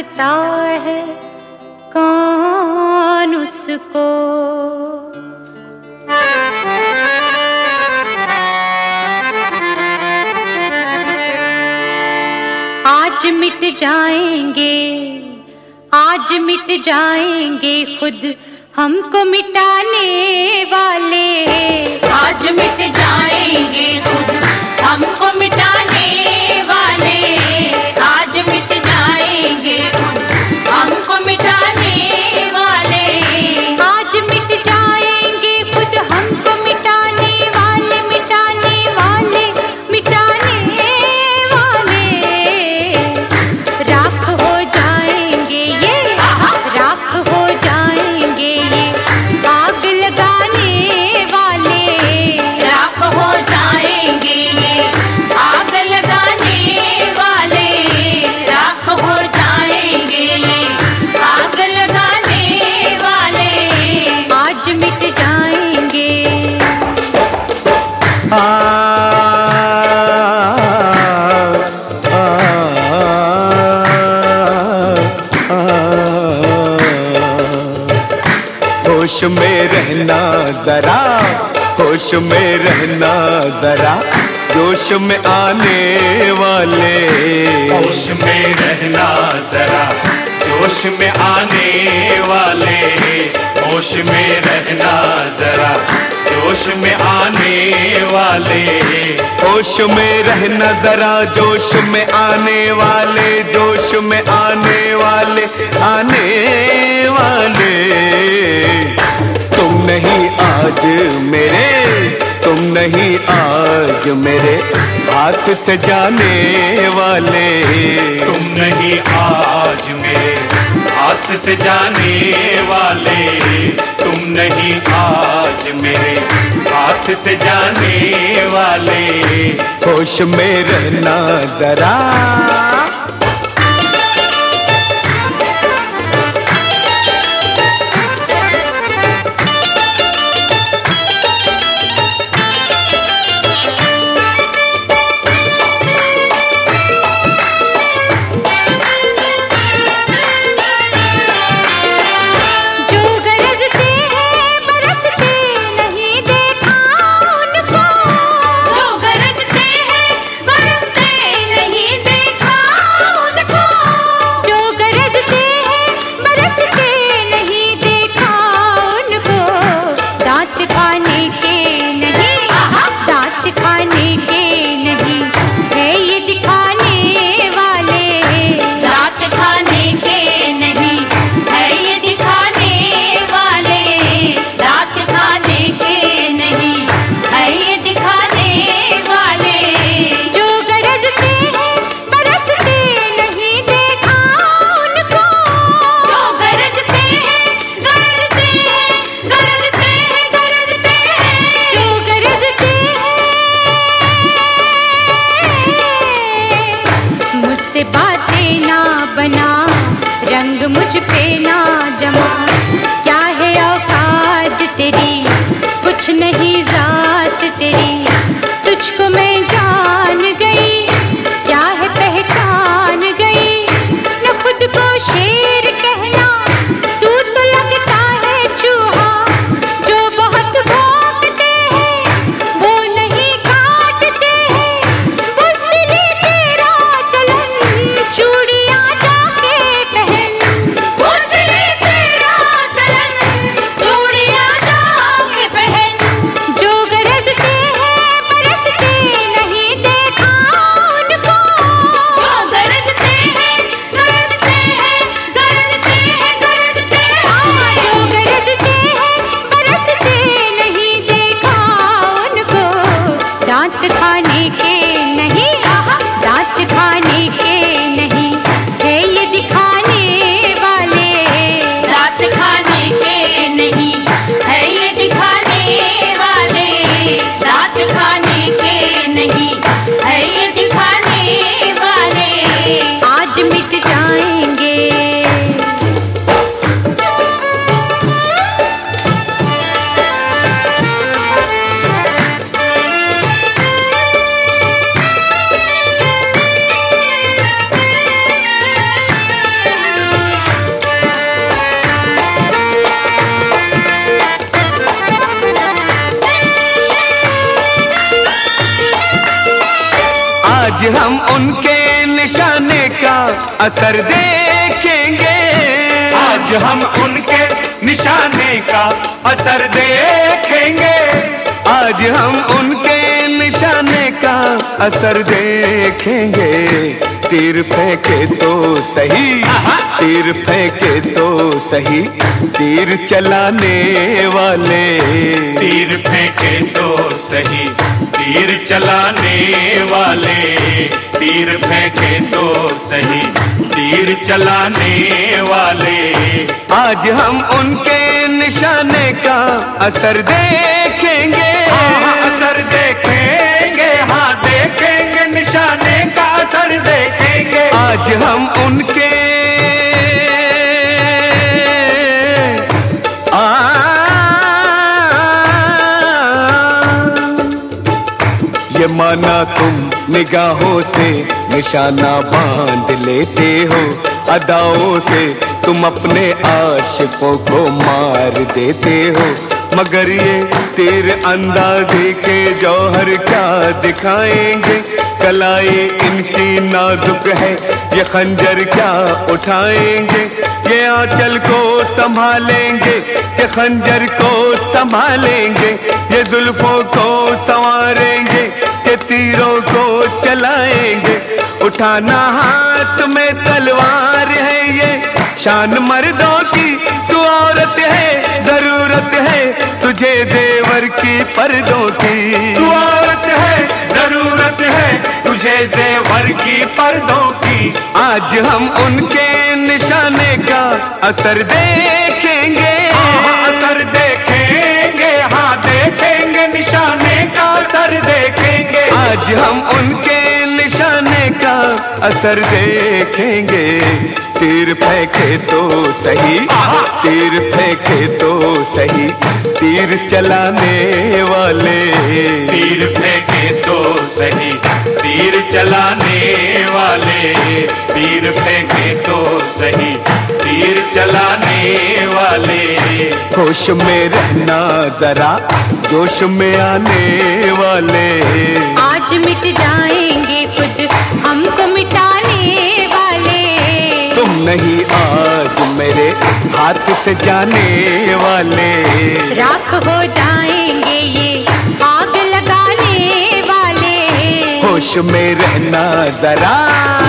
जानता है कौन उसको। आज मिट जाएंगे, आज मिट जाएंगे खुद हमको मिटाने वाले। आज मिट जाएंगे खुद हमको मिटाने वाले। आज मिट जाएंगे खुद हमको मिटाने वाले। आज मिट जाएंगे खुद हमको मिटाने वाले, मिटाने वाले, मिटाने वाले। राख हो जाएंगे ये, राख हो जाएंगे ये आग लगाने वाले। राख हो जाएंगे ये आग लगाने वाले। राख हो जाएंगे ये आग लगाने वाले। आज मिट जाएंगे। होश में रहना जरा, होश में रहना जरा, जोश में आने वाले। होश में रहना जरा, जोश में आने वाले। होश में रहना जरा, जोश में आने वाले। होश में रहना जरा, जोश में आने वाले, जोश में आने वाले, आने वाले। तुम नहीं आज मेरे, तुम नहीं आज मेरे हाथ से जाने वाले। तुम नहीं आज मेरे हाथ से जाने वाले। तुम नहीं आज मेरे हाथ से जाने वाले। होश में रहना जरा। मुझसे बातें ना बना, रंग मुझ पे ना जमा। क्या है औकात तेरी, कुछ नहीं जात तेरी। तुझको मैं जान गई, क्या है पहचान गई। न खुद को शेर कहना, तू तो लगता है चूहा। जो बहुत भौंकते हैं वो नहीं काटते हैं। बुज़दिली तेरा चलन, चूड़ियां जाके पहन। बुज़दिली तेरा चलन, चूड़ियां जाके पहन। जो गरजते हैं बरसते आज हम उनके निशाने का असर देखेंगे, आज हम उनके निशाने का असर देखेंगे, आज हम उनके निशाने का असर देखेंगे। तीर फेंके तो सही, तीर फेंके तो सही, तीर चलाने वाले, तीर फेंके तो सही, तीर चलाने वाले, तीर फेंके तो सही, तीर चलाने वाले। आज हम उनके निशाने का असर देखेंगे, असर देखेंगे, हाँ देखेंगे, निशाने का असर देखेंगे। आज हम उनके ये माना तुम निगाहों से निशाना बांध लेते हो, अदाओं से तुम अपने आशिकों को मार देते हो, मगर ये तीर अंदाज़ी के जौहर क्या दिखाएंगे। कलाई इनकी नाजुक है, ये खंजर क्या उठाएंगे। ये आंचल को संभालेंगे, ये खंजर को संभालेंगे, ये जुल्फों को संवारेंगे, ये तीरों को चलाएंगे। उठाना हाथ में तलवार है, ये शान मर्दों की, तू औरत है, जरूरत है तुझे जेवर की पर्दों की, तू औरत है, जरूरत है तुझे जेवर की पर्दों की। आज हम उनके निशाने का असर देखेंगे, असर देखेंगे, हाँ देखेंगे, निशाने का असर देखेंगे। आज हम उनके निशाने का असर देखेंगे। तीर फेंके तो सही, तीर फेंके तो सही, तीर चलाने वाले, तीर फेंके तो सही, तीर चलाने वाले, तीर फेंके तो सही, तीर चलाने वाले। होश में रहना जरा, जोश में आने वाले, आज मिट जाएंगे खुद हमको मिटाने वाले। तुम नहीं आज मेरे हाथ से जाने वाले, राख हो जाएंगे ये आग लगाने वाले। होश में रहना जरा।